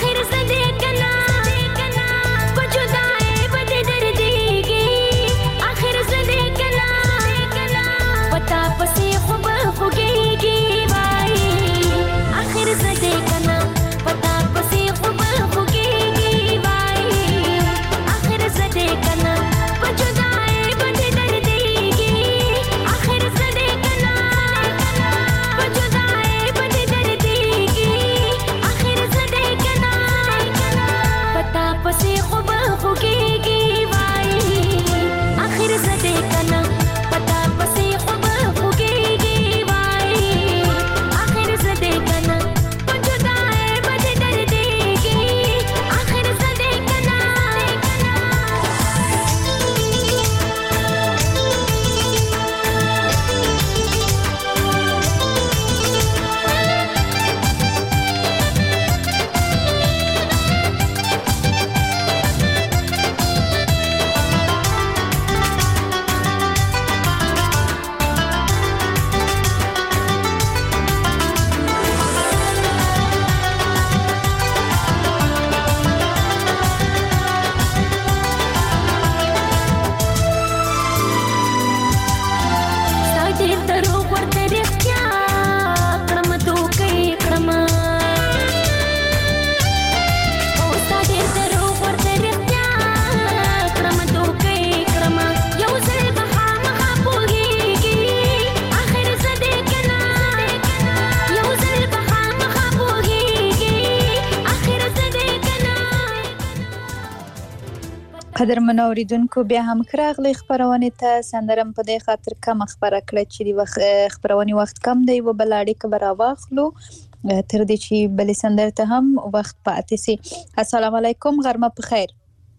[SPEAKER 3] قدرمنو اوریدونکو بیا هم راغلی خبرونه ته سندرم په دې خاطر کم خبره کړه چې د وخت خبرونه وخت کم دی و بل اړیکه برا واخلو تر دې چې بل سندر ته هم وخت پاتې سي. السلام علیکم غرمه په خیر.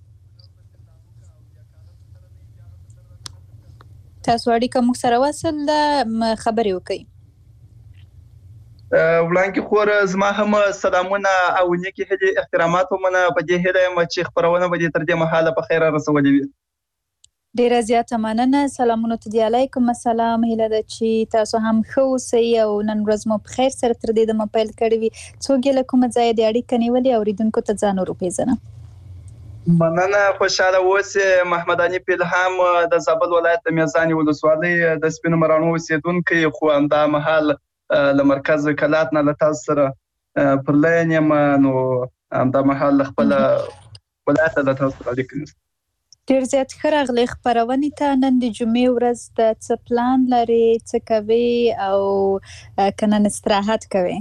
[SPEAKER 3] تاسو اړیکه موږ سره وصل خبرې وکړئ.
[SPEAKER 13] وړاندې خور زما هم سلامونه او نیکی هدي احترامات ومنه په دې هیله یم چې خبرونه به تر دې مهاله په خیر رسولې وي.
[SPEAKER 3] ډیره زیاته مننه. سلامونه ته علیکم السلام. هیله ده چې تاسو هم ښه اوسئ او نن ورځ مو په خیر سره تر دې دمه پیل کړی وي. څوک یې له کومه ځایه د اړیکه نیولې اوریدونکو ته ځان وروپېژنه.
[SPEAKER 13] مننه. خوشاله اوسئ. محمد انیف الهام د زابل ولایت د میزانې ولسوالۍ د سپینو مراڼو اوسېدونکی خو همدا مهال له مرکز کلات نه له تاسو سره پر لاین یم نو همدا مهال خپل ولایت له تاسو سره اړیکه نیسم.
[SPEAKER 3] ډېر زیات ښه راغلی خپرونې ته. نن د جمعې ورځ د څه پلان لرې، څه کوې او که نن استراحت کوې؟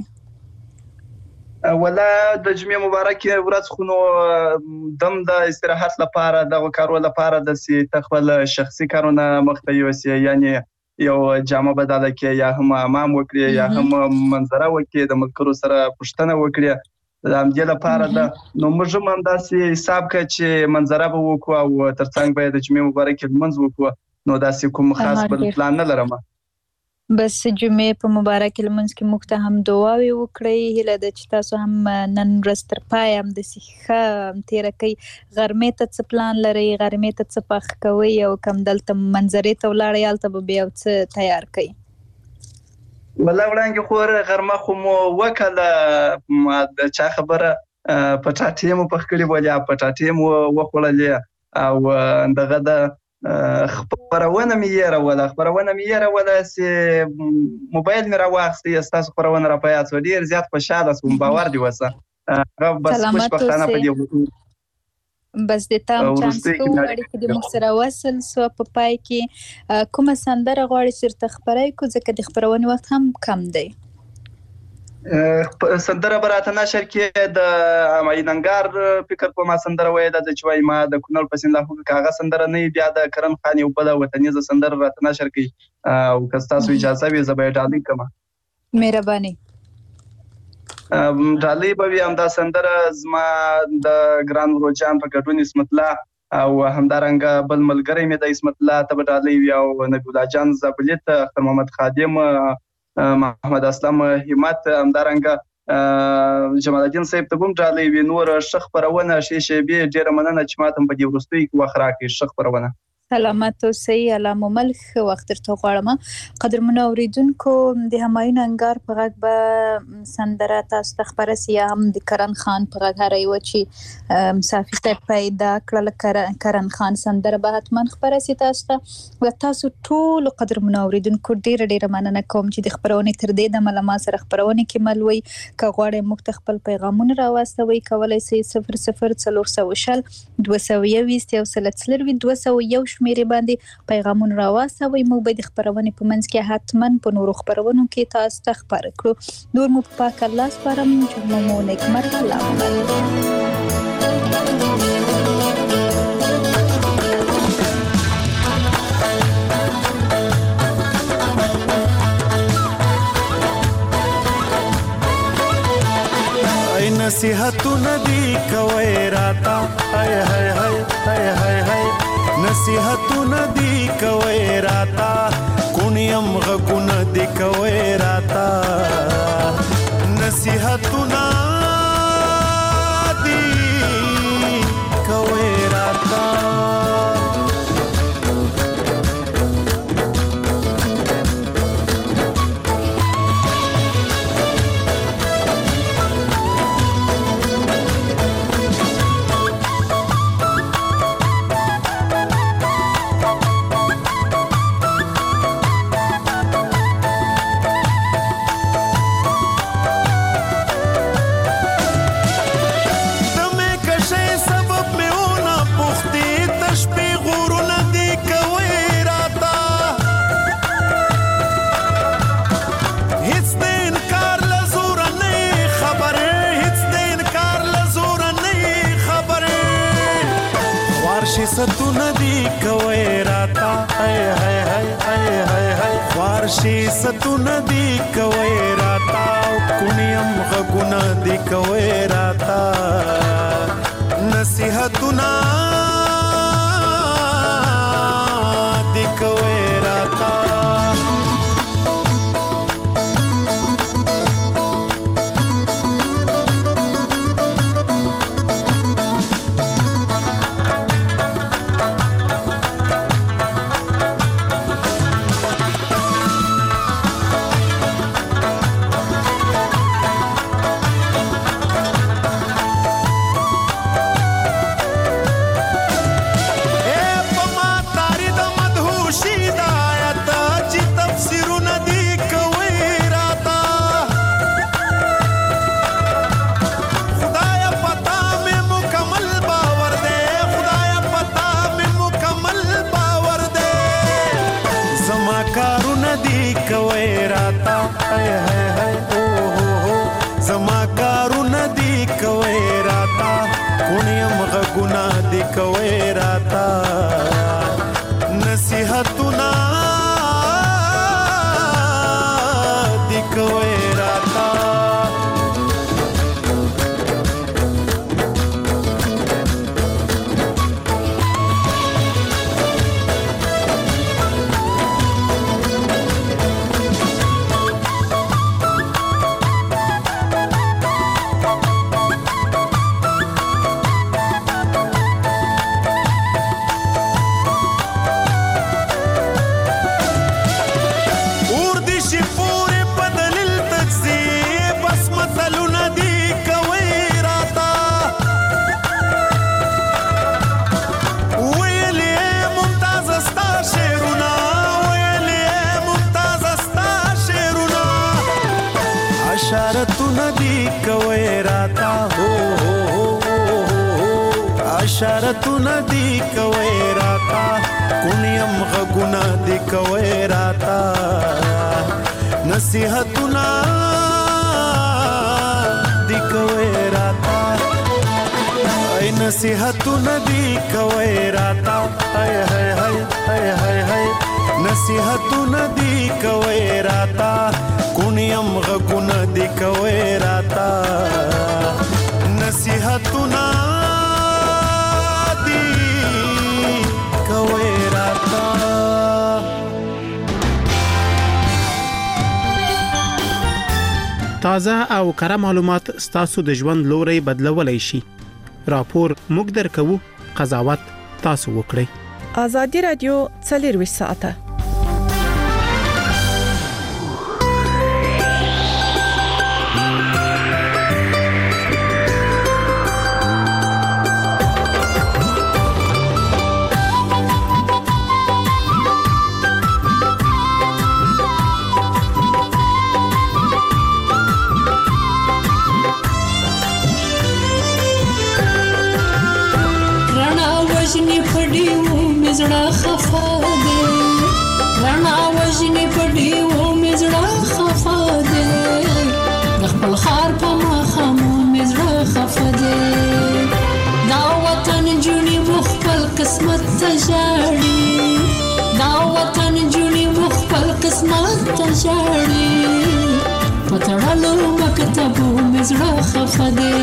[SPEAKER 13] ولا د جمعې مبارکې ورځ خو نو دم د استراحت لپاره دغه کارو لپاره داسې خپل شخصي کارونه مخته یوسي، یعنې یو جامه بدله کړې یا هم حمام وکړې یا هم منظره وکړې، د ملګرو سره پوښتنه وکړې. د همدې لپاره ده نو موږ هم همداسې حساب کړه چې منظره به وکړو او ترڅنګ به د جمعې مبارکې لمونځ وکړو. نو داسې کوم خاص بل پلان نه لرم.
[SPEAKER 3] بس جمعې په مبارک لمونځ کې موږ ته هم دعاوې وکړئ. هیله ده چې تاسو هم نن ورځ تر پایه همداسې ښه تېره کوئ. غرمې ته څه پلان لرئ؟ غرمې ته څه پخ کوئ او کم دلته منظرې ته ولاړئ هلته به بیا څه تیار کوئ؟
[SPEAKER 13] والله وړاندې خور غرمه خو مو وکړله، د چا خبره پټاټې مو پخ کړي ولې پټاټې مو وخوړلې او دغه د خبرونه مې یېروله خبرونه مې یېروله چې موبایل مې راواخیستی ستاسو خبرونه را په یاد شوه. ډېر زیات خوشحاله شوم، باور دې وسه. هغه بس خوشبختانه په دې
[SPEAKER 3] بس د تام چانس کو اړیکې د موږ سره وصل سو. په پای کې کومه سندره غواړئ چې درته خپروي کړو ځکه د خپرونې وخت هم کم دی؟
[SPEAKER 13] سندره به راته نشر کې د مایننګار فکر کومه سندره وایي ده چې وایي ما د کونړ په سیند لاهو کې هغه سندره نه بیا د کرم خان یو بله وطنیزه سندره راته نشر کوي او که ستاسو اجازه وي زه به یې ډالۍ کړم.
[SPEAKER 3] مهرباني.
[SPEAKER 13] ډالۍ به وي همدا سندره زما د ګران وروجان په ګډون عصمت الله او همدارنګه بل ملګری مې د عصمت الله ته به ډالۍ وي او نبی الله جان زابلي ته اختر محمد خادم، محمد اسلام همت، همدارنګه جمال الدین صاحب ته هم ډالۍ وي. نور ښه خپرونه ښې شیبې ډېره مننه چې ما ته په دې وروستیو کې وخت راکړئ. ښه خپرونه.
[SPEAKER 3] سلامت اوسئ. الله مو مل ښه وخت درته غواړم. قدرمنو اوریدونکو د همایون انګار په غږ به سندره تاسو ته خپره سي یا هم د کرن خان په غږ هره یوه چې مسافي صاحب پیدا کړله کرن خان سندره به حتما خپره سي تاسو ته. و تاسو ټولو قدرمنو اوریدونکو ډېره ډېره مننه کوم چې د خپرونې تر دې دمه له ما سره خپرونې کې مل وئ. که غواړئ موږ ته خپل پیغامونه راواستوئ کولی سئ صفر صفر څلور سوه شل دوه سوه یوویشت یو سل څلرویشت دوه سوه یو شمیرې باندې پیغامونه راواستوئ. موږ به د خپرونې په منځ کې حتما په نورو خپرونو کې تاسو ته خپاره کړو. نور مو په پاک الله سپارم. جمعه مو نیکمرغه. الله مو
[SPEAKER 11] نصیحتونه دی کوي راتا هاي هاي هاي هاي هاي هاي نصیحتونه دی کوي راتا کونیم غونه دی کوي راتا نصیحتونه دی کوي راتا خوارشي ستونه دی کوي راتا هاي هاي هاي هاي هاي هاي خوارشي ستونه دی کوي راتا کونیم غګونه دی کوي راتا نصیحتونه دی کوي راتا اشارتونه دی کوي راتا کونیم غګونه دی کوي راتا نصیحتونه دی کوي راتا ای نصیحتونه دی کوي راتا هاي هاي هاي هاي هاي هاي نصیحتونه دی کوي راتا کونیم غګونه دی کوي راتا نصیحتونه
[SPEAKER 14] تازه او کره معلومات ستاسو د ژوند لوري بدلولای شي. راپور موږ درکو، قضاوت تاسو وکړئ.
[SPEAKER 15] ازادي رادیو څلور ساعته
[SPEAKER 16] مزړه خفا دے رانا وجنی پډي و مزړه خفا دے خپل خار په مخمو مزړه خفا دے دا وطن جونی مخبل قسمت تجاړي دا وطن جونی مخبل قسمت تجاړي پتړلو مکتبو مزړه خفا دے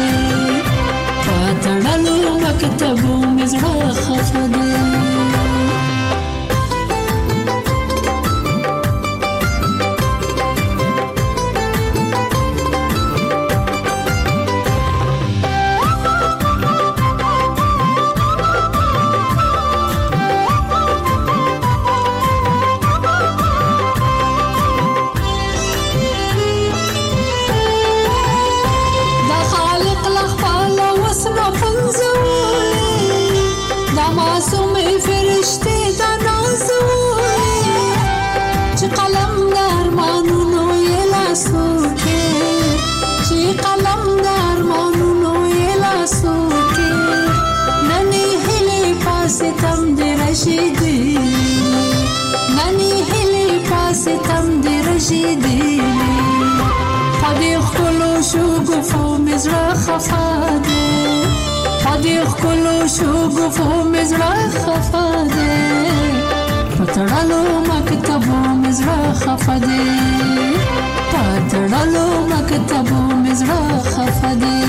[SPEAKER 16] پتړلو مکتبو مزړه خفا دے دې ښکلو شګوفو مې زړه خفه دی په تړلو مکتبو مې زړه خفه دی په تړلو مکتبو مې زړه خفه دی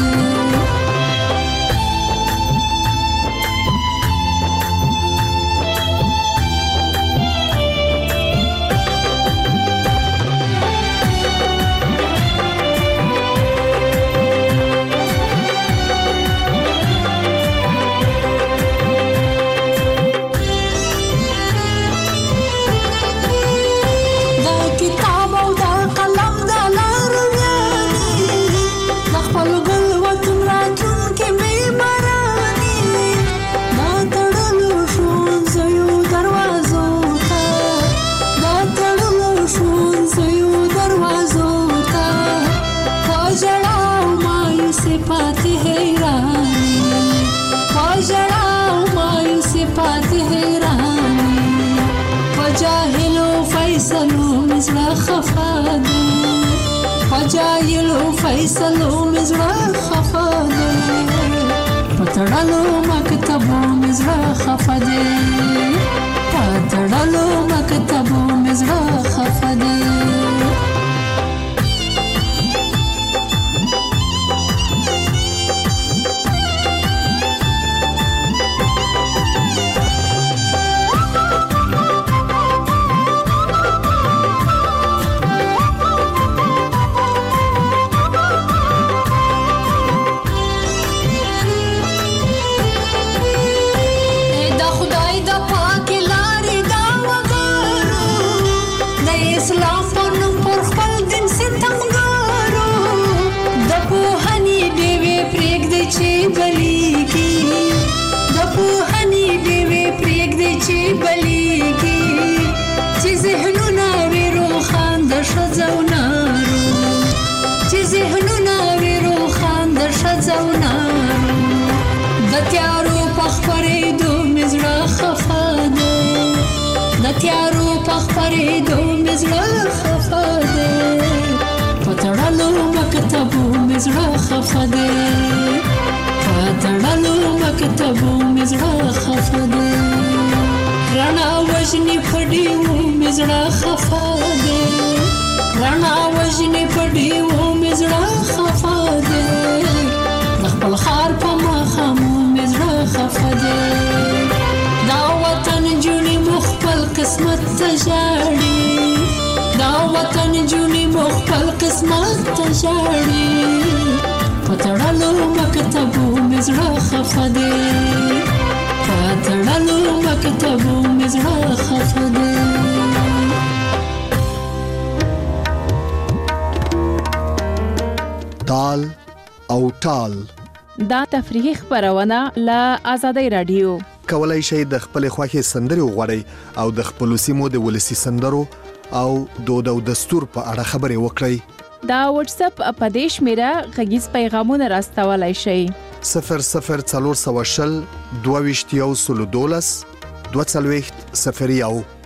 [SPEAKER 16] جاهلو فیصلو مزرا خفاده پتړلو مکتبو مزرا خفاده پتړلو مکتبو مزرا خفاده تیارو پخپرې دو مزړه خفه ده پتړلو مکتبو مزړه خفه ده پتړلو مکتبو مزړه خفه ده رڼا وژنې پډیو مزړه خفه ده رڼا وژنې پډیو مزړه خفه ده خپل خار په مخامو مزړه خفه ده دا وطن جونی مخفل قسمت تجاړي دا وطن جونی مخفل قسمت تجاړي پتړلو مکتبو مزړه خفه دی پتړلو مکتبو مزړه خفه دی
[SPEAKER 1] تال او ټال
[SPEAKER 2] دا تفریحي خبرونه له آزادۍ رادیو
[SPEAKER 1] کولای شئ د خپل خوښي سندري وغوړئ او د خپل سیمو د ولسی سندرو او دود او دستور په اړه خبرې وکړئ.
[SPEAKER 2] دا واتس اپ اپدیش میرا غږیز پیغامونه راستولای شئ.
[SPEAKER 1] صفر صفر څلور سوه شل دوه ویشت یو سل دولس دوه څلوېښت صفر یو